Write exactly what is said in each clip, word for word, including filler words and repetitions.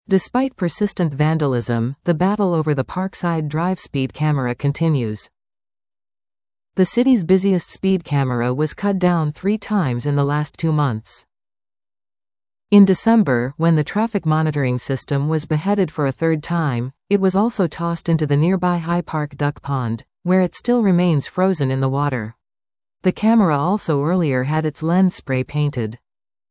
Despite persistent vandalism, the battle over the Parkside Drive speed camera continues. The city's busiest speed camera was cut down three times in the last two months. In December, when the traffic monitoring system was beheaded for a third time, it was also tossed into the nearby High Park Duck Pond, where it still remains frozen in the water. The camera also earlier had its lens spray painted.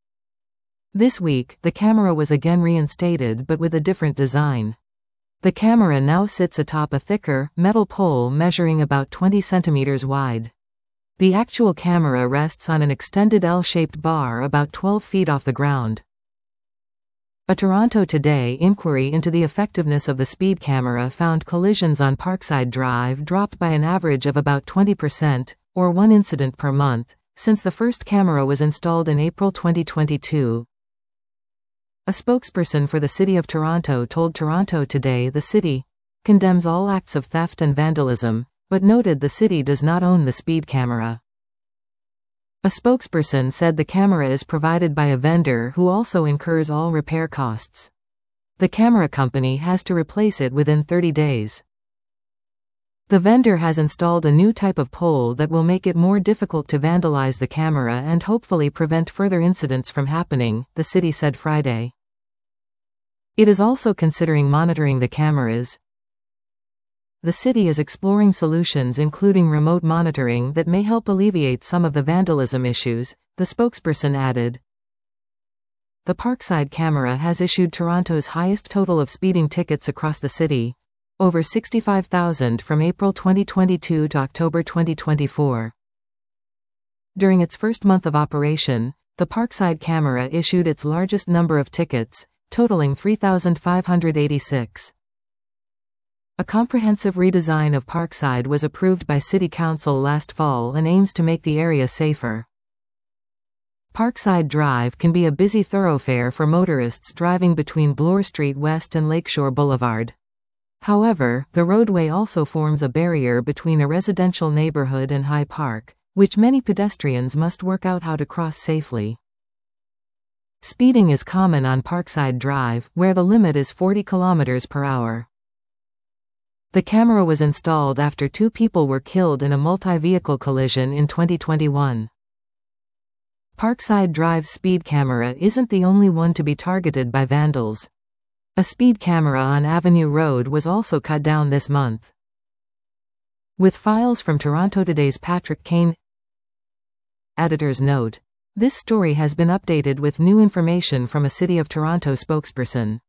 This week, the camera was again reinstated but with a different design. The camera now sits atop a thicker, metal pole measuring about twenty centimeters wide. The actual camera rests on an extended L-shaped bar about twelve feet off the ground. A Toronto Today inquiry into the effectiveness of the speed camera found collisions on Parkside Drive dropped by an average of about twenty percent, or one incident per month, since the first camera was installed in April twenty twenty-two. A spokesperson for the City of Toronto told Toronto Today the city condemns all acts of theft and vandalism, but noted the city does not own the speed camera. A spokesperson said the camera is provided by a vendor who also incurs all repair costs. The camera company has to replace it within thirty days. The vendor has installed a new type of pole that will make it more difficult to vandalize the camera and hopefully prevent further incidents from happening, the city said Friday. It is also considering monitoring the cameras. The city is exploring solutions including remote monitoring that may help alleviate some of the vandalism issues, the spokesperson added. The Parkside camera has issued Toronto's highest total of speeding tickets across the city, over sixty-five thousand from April twenty twenty-two to October twenty twenty-four. During its first month of operation, the Parkside camera issued its largest number of tickets, totaling three thousand five hundred eighty-six. A comprehensive redesign of Parkside was approved by City Council last fall and aims to make the area safer. Parkside Drive can be a busy thoroughfare for motorists driving between Bloor Street West and Lakeshore Boulevard. However, the roadway also forms a barrier between a residential neighborhood and High Park, which many pedestrians must work out how to cross safely. Speeding is common on Parkside Drive, where the limit is forty kilometers per hour. The camera was installed after two people were killed in a multi-vehicle collision in twenty twenty-one. Parkside Drive's speed camera isn't the only one to be targeted by vandals. A speed camera on Avenue Road was also cut down this month. With files from Toronto Today's Patrick Kane. Editor's note: this story has been updated with new information from a City of Toronto spokesperson.